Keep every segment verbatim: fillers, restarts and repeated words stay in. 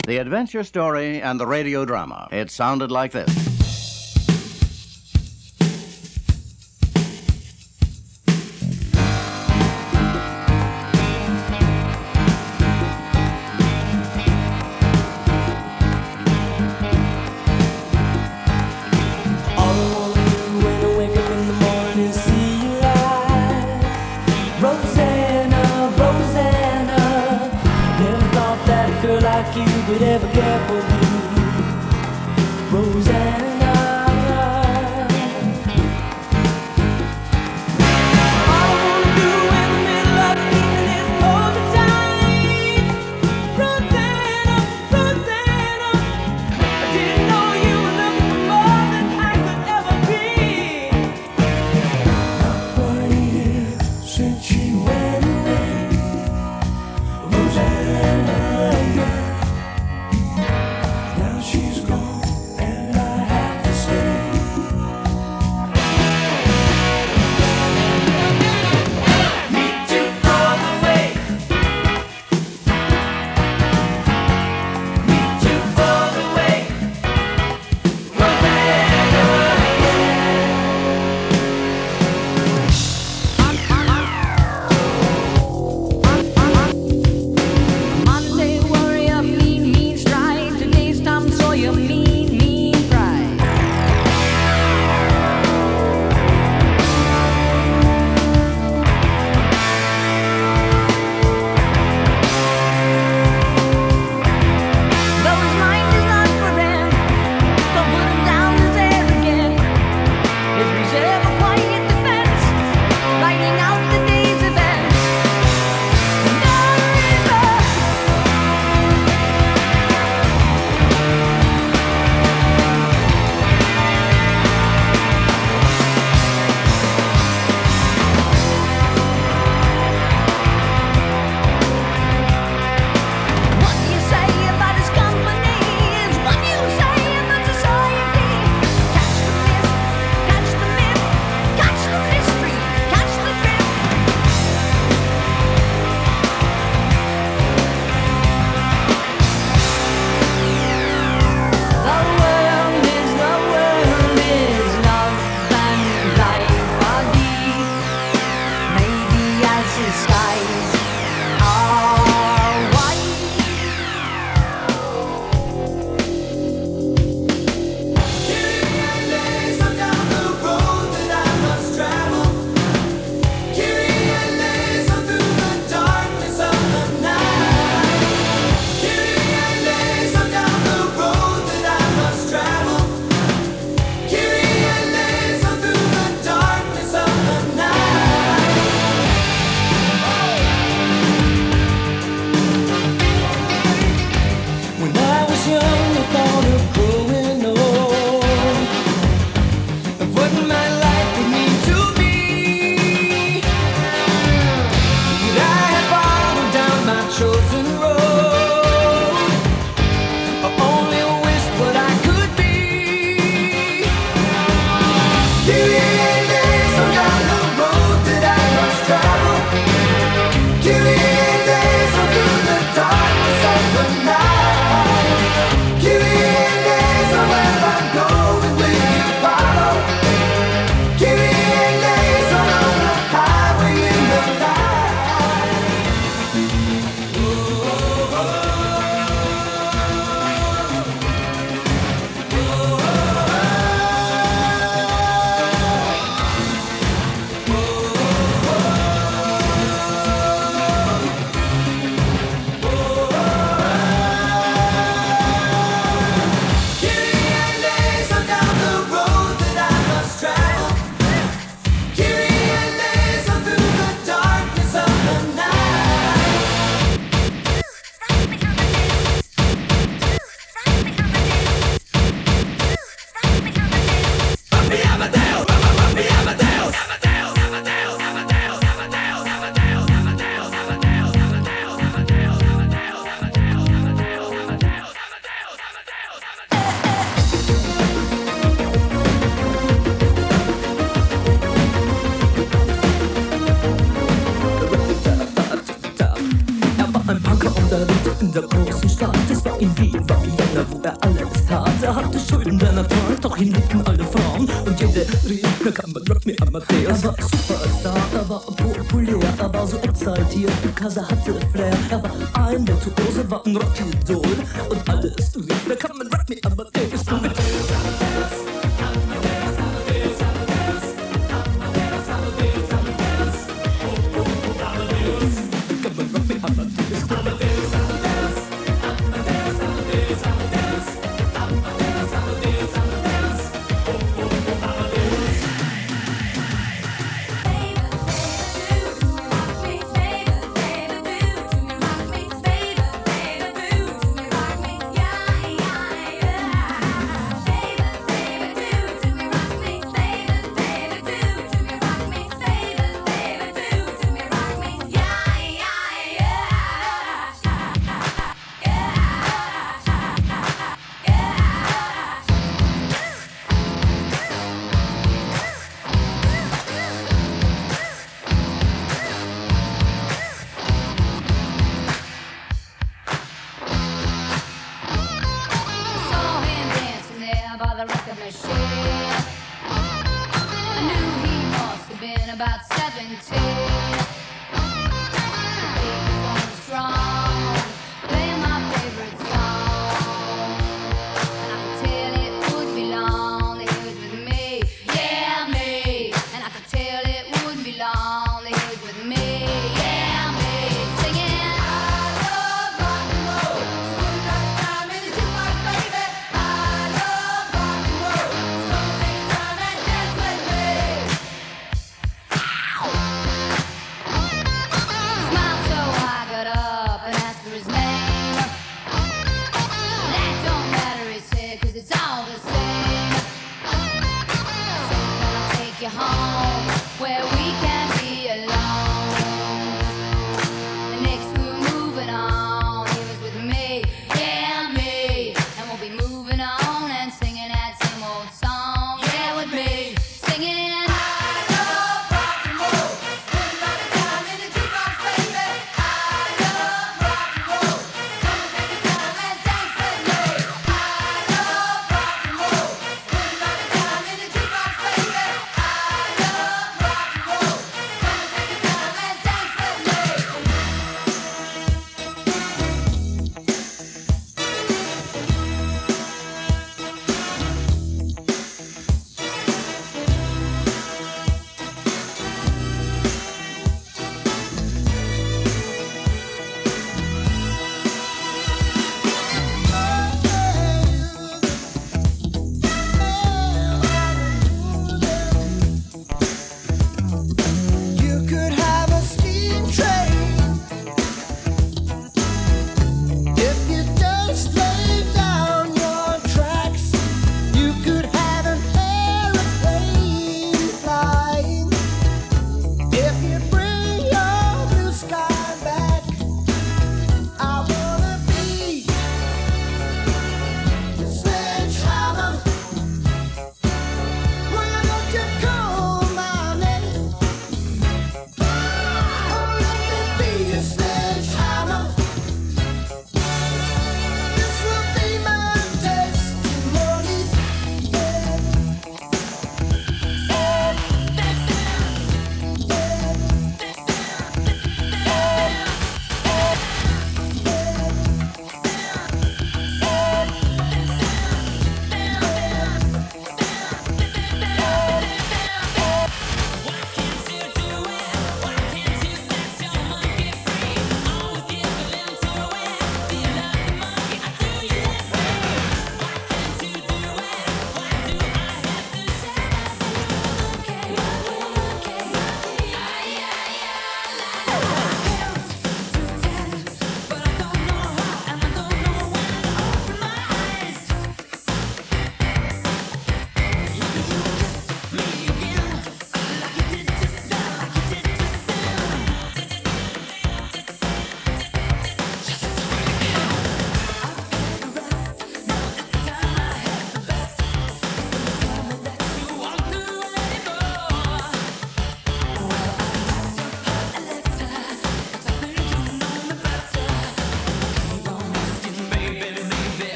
The adventure story and the radio drama. It sounded like this. You could ever care for me, Rosanna. All I wanna do in the middle of the evening is hold you tight, Rosanna, Rosanna. I didn't know you were looking for more than I could ever be. Not for a year since you went away, Rosanna. She's gone and I gab. Das war in Wien, war Vienna, wo er alles tat. Er hatte Schulden, der Natur, doch ihn liebten alle Frauen. Und jede rief, na kann man Rock me Amadeus. Er war Superstar, er war populär, er war so exaltiert, because er hatte Flair. Er war ein Virtuose, war ein Rockidol. Und alles rief, na kann man Rock me Amadeus. Du mit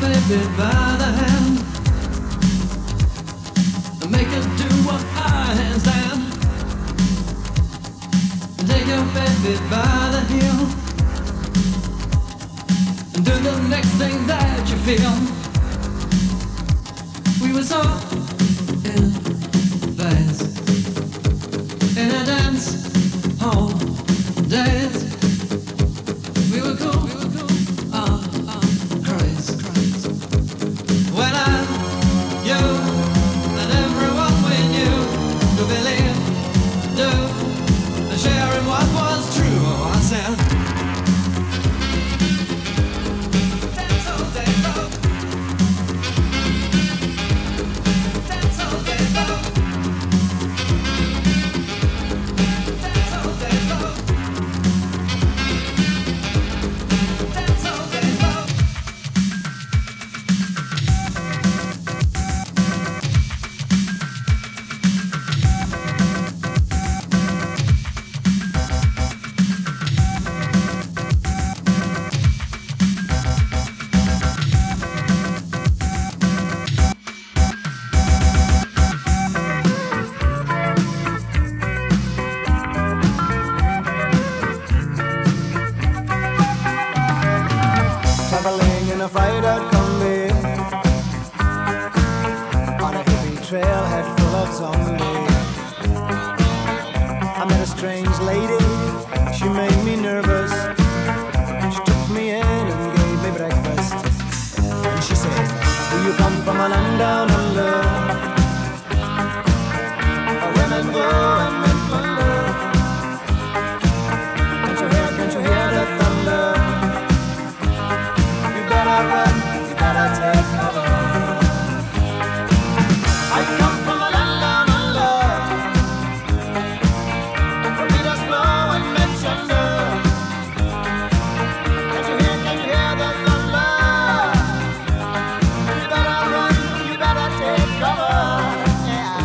baby by the hand and make her do a high handstand. Take your baby by the heel and do the next thing that you feel. We were so in phase in a dance hall dance. We were cool, we were cool. Ah, ah, crazy, crazy. When I, you, and everyone we knew to believe, do, and sharing what was true. Oh, I said. Dance all day long. Dance all day long. Dance all day long. Dance all day long. Traveling in a fried-out combi on a hippie trailhead full of zombies. I met a strange lady, she made me nervous. She took me in and gave me breakfast. And she said, do you come from a land down under, where women go and men plunder? Can't you hear, can't you hear the thunder? You better run, you better take cover. I come from a land down under, where beaters blow and men thunder. Can't you hear, can't you hear the thunder? You better run, you better take cover. Yeah.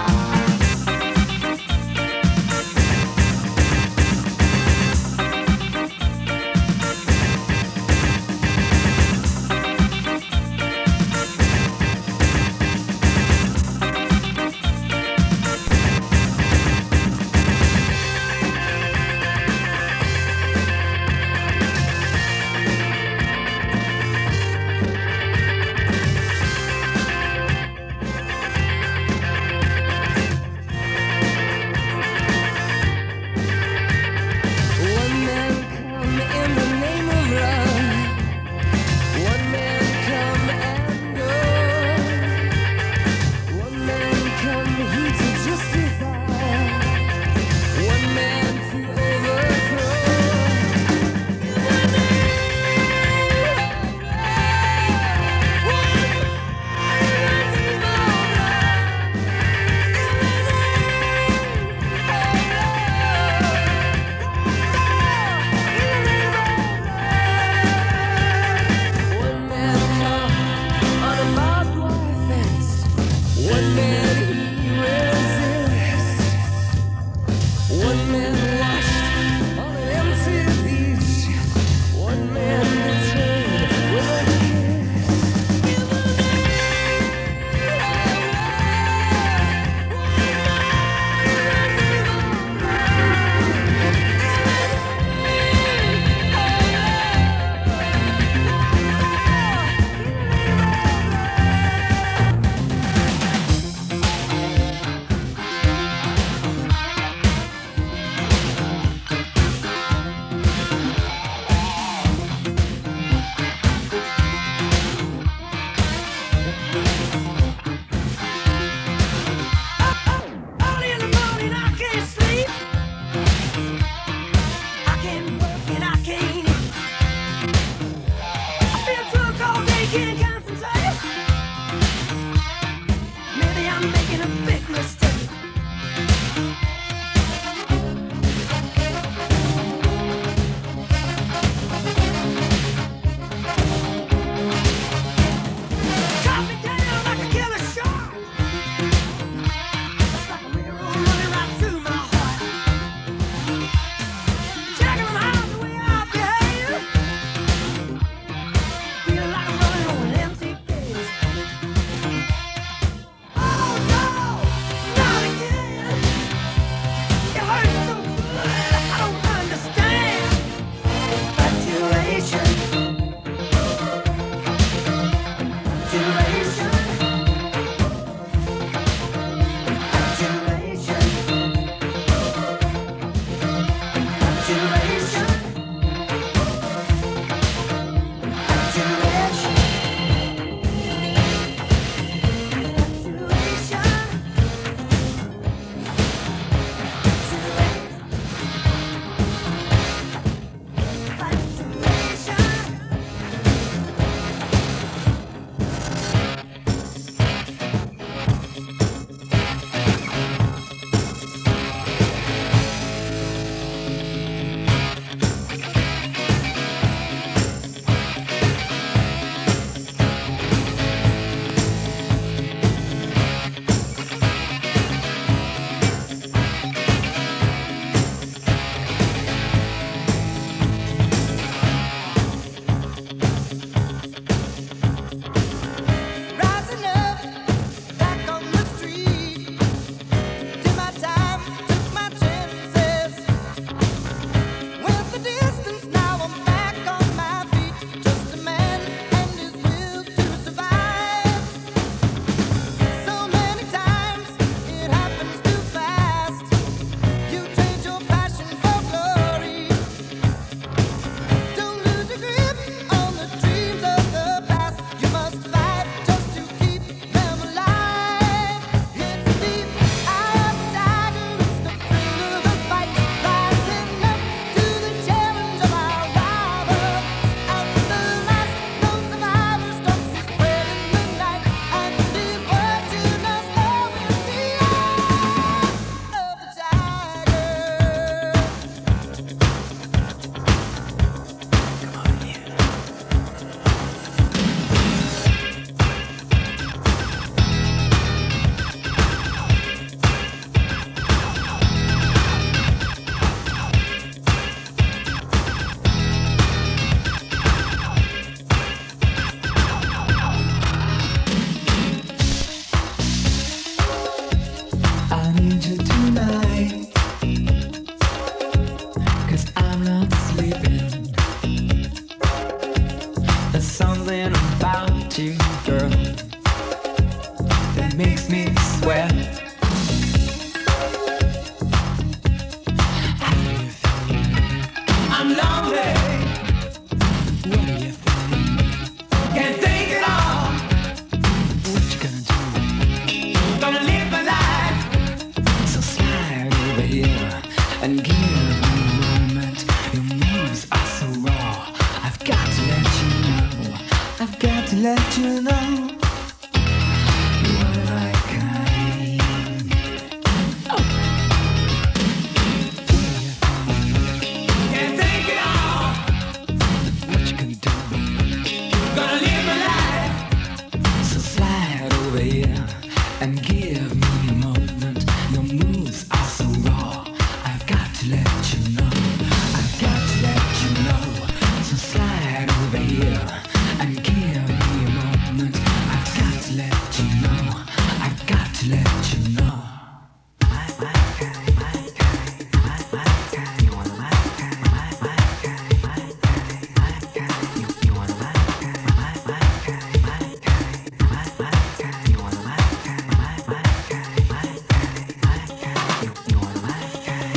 One man come in the name of love. One man come and go. One man come here to justify. One man to overthrow. One man come on a barbed wire fence. One man he resists. One man washed on an empty beach. One man betrayed with a Early in the morning, I can't sleep. I can't work and I can't eat. I've been drunk all day, can't concentrate. Maybe I'm making a big mistake. Cut me down like a killer shark. It's like a railroad running right through my heart. Jacking my heart the way I behave. Feel like I'm running on an There's something about you, girl, that makes me sweat. How do you feel? I'm lonely. What do you feel? Can't think at all. What you gonna do? Gonna live my life. So slide over here and give me a moment. Your moves are so raw. I've got to let you know. I've got to let you know. You are my kind. Oh. What do you think? Can't think at all. What you gonna do? Gonna live my life. So slide over here and give me a moment. Your moves are so raw. I've got to let you know. I've got to let you know. So slide over here and give me a moment. I've got to let you know. I've got to let you know. My, my kind, my kind, my, my kind. You wanna my kind, my, my kind, my kind, my kind. You, you wanna my kind, my, my kind, my kind, my, my kind. You wanna my kind, my, my kind, my kind, my kind. You, you wanna my kind.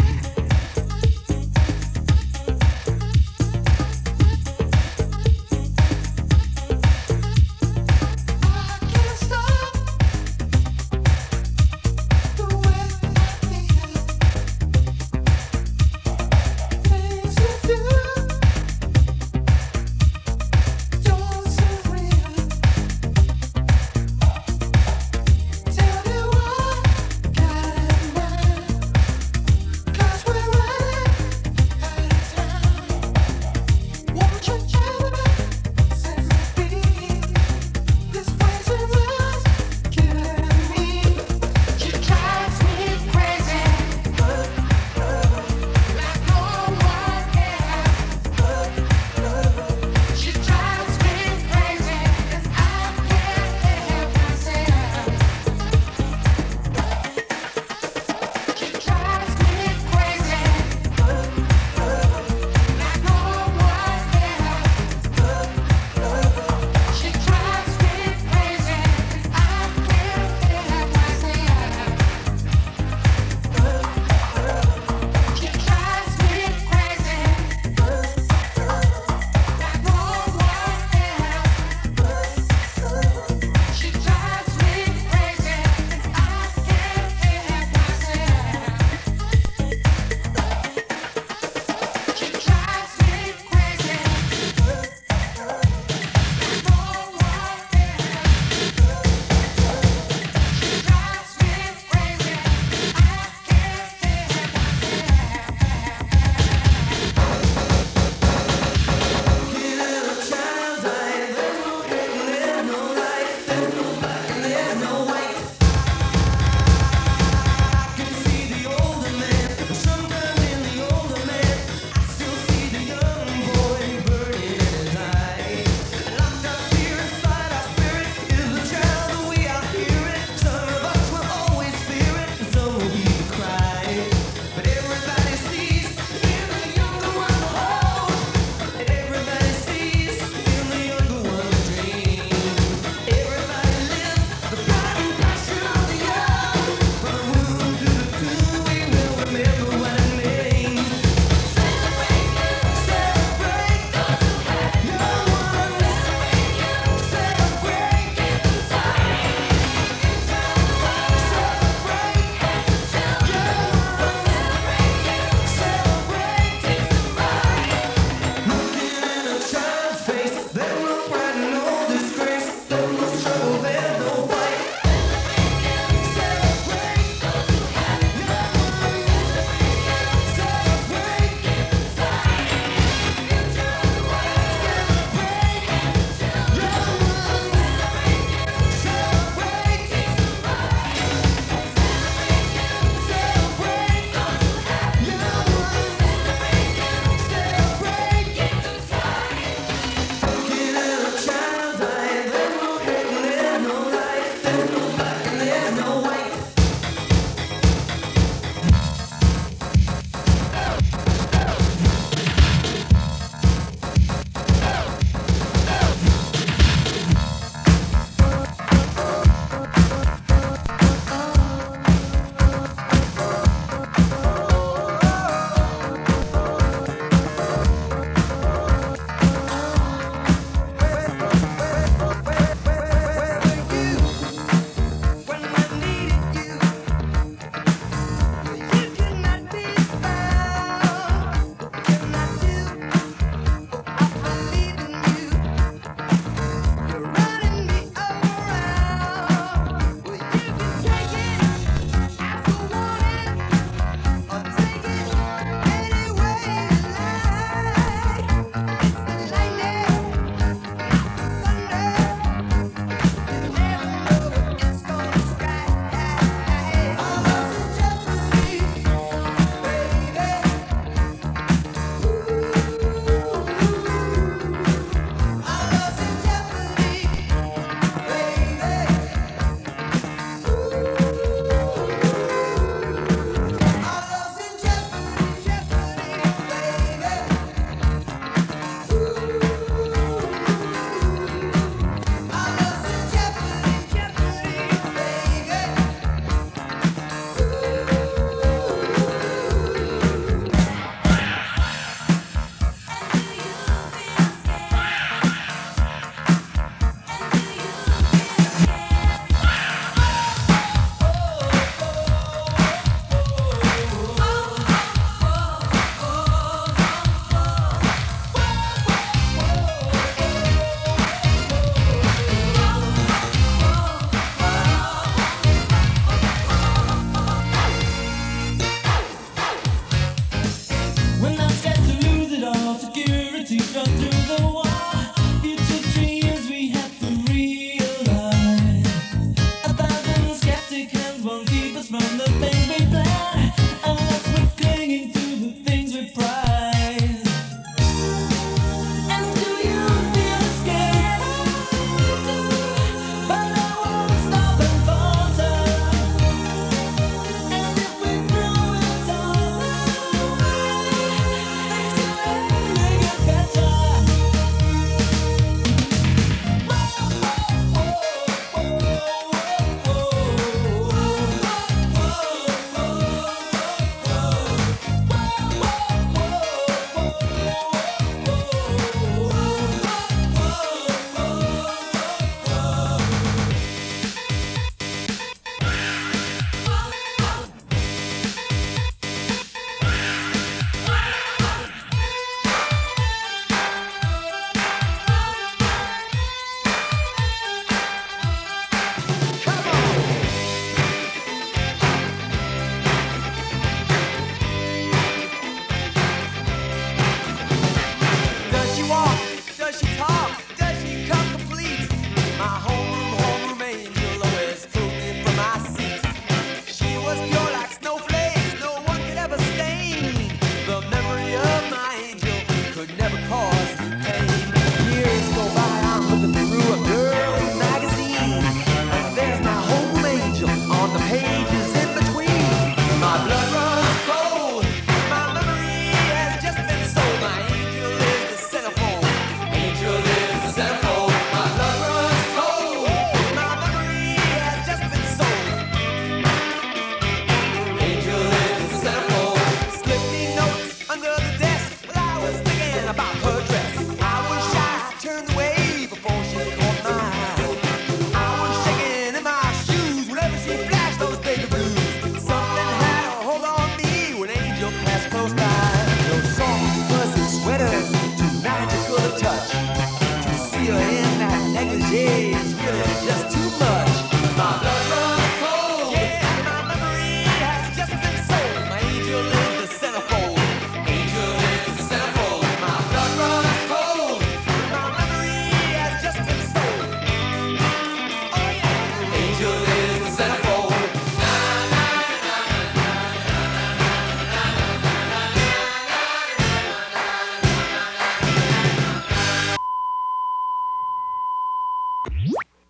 day is really just too much. My blood runs cold. Yeah, my memory has just been sold. My angel is the centerfold. Angel is the centerfold. My blood runs cold. My memory has just been sold. Oh yeah. Angel is the centerfold.